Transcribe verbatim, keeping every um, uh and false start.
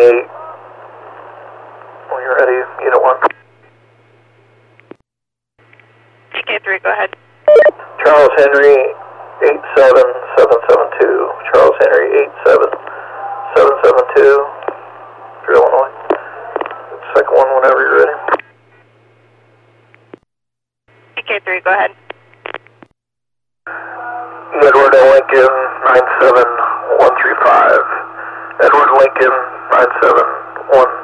eight. When you're ready, Unit one. T K three, go ahead. Charles Henry, eight seven seven seven two. Charles Henry, eight seven seven seven two. For Illinois. Second one whenever you're ready. T K three, go ahead. Edward Lincoln, nine seven one three five. Edward Lincoln, nine seven one